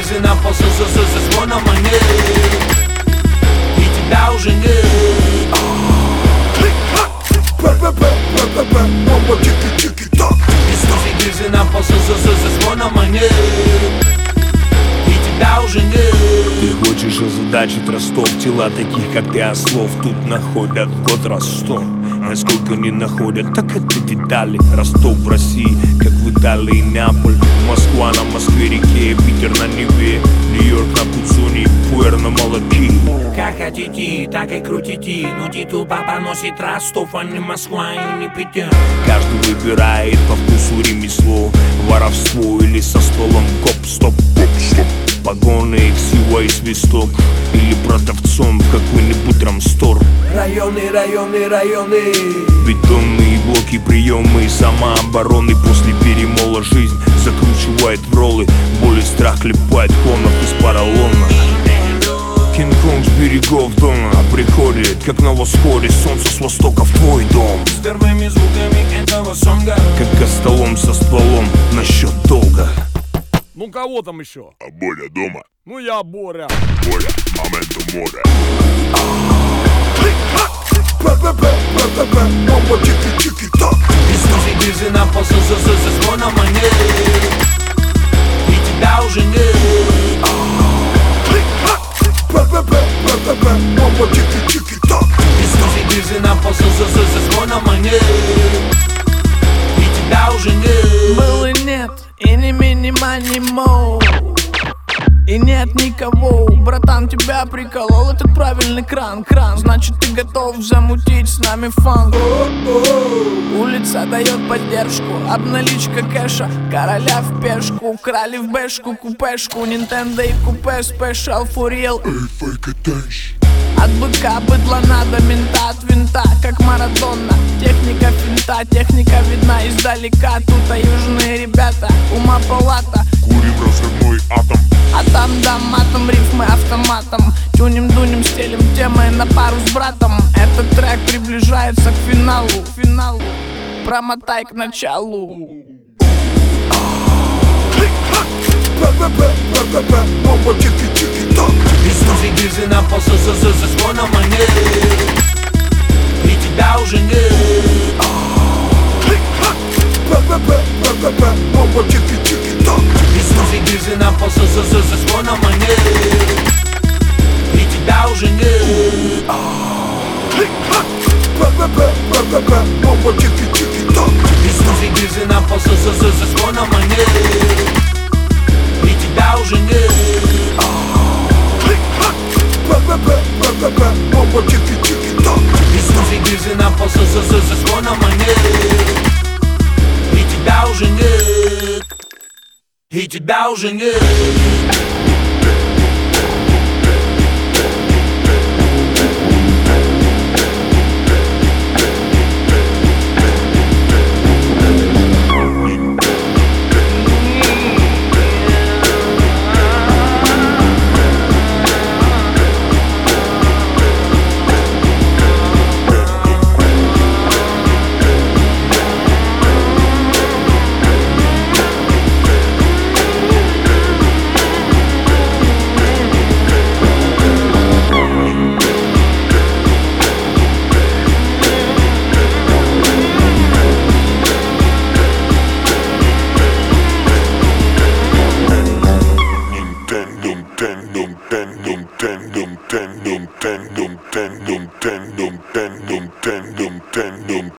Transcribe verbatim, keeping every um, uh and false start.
грыжи на пол со звоном монет, и тебя уже нет. Безумие грыжи на пол со звоном монет, и тебя уже нет. Ты хочешь озадачить Ростов, тела таких, как ты, ослов тут находят год раз сто. Насколько не находят, так это детали. Ростов в России, как в Италии, Неаполь, Москва на Москве-реке, Питер на Неве, Нью-Йорк на Куцуне, Пуэр на молоке. Как хотите, так и крутите, но титул папа носит Ростов, а не Москва и не Питер. Каждый выбирает по вкусу ремесло, воровство или со стволом коп-стоп, коп-стоп. Погоны, ксива и свисток, или продавцом в какой-нибудь рамстор. Районы, районы, районы, бетонные блоки, приемы самообороны. После перемола жизнь закручивает в роллы, боль и страх клепает клонов из поролона. Кинг-Конг с берегов Дона приходит, как на восходе солнце с востока в твой дом. С первыми звуками этого сонга, как костолом со стволом насчет долга. Ну кого там еще? А Боря дома? Ну я Боря. Боря, моменто море. Безумие грыжи на пол со звоном монет, и тебя уже нет. Безумие грыжи на пол со звоном монет, и тебя уже нет. Был и нет, и не мини-мани моу, и нет никого. Братан, тебя приколол этот правильный кран, кран. Значит, ты готов замутить с нами фан. Улица дает поддержку, обналичка кэша, короля в пешку. Украли в бэшку купешку, Nintendo и купе спешал for real. От быка быдла надо, мента от винта, как Марадона. Техника финта, техника видна издалека. Тут а южные ребята, ума палата. Курим разрывной атом. А там да матом, рифмы автоматом. Тюнем-дунем, стелим темы на пару с братом. Этот трек приближается к финалу, финалу. Промотай к началу. Безумие грыжи на пол со звоном монет, и тебя уже нет. Безумие грыжи на пол со звоном монет, и тебя уже нет. Безумие грыжи на пол со звоном монет, и тебя уже нет. Безумие грыжи на пол со звоном монет, и тебя уже нет. И тебя уже нет.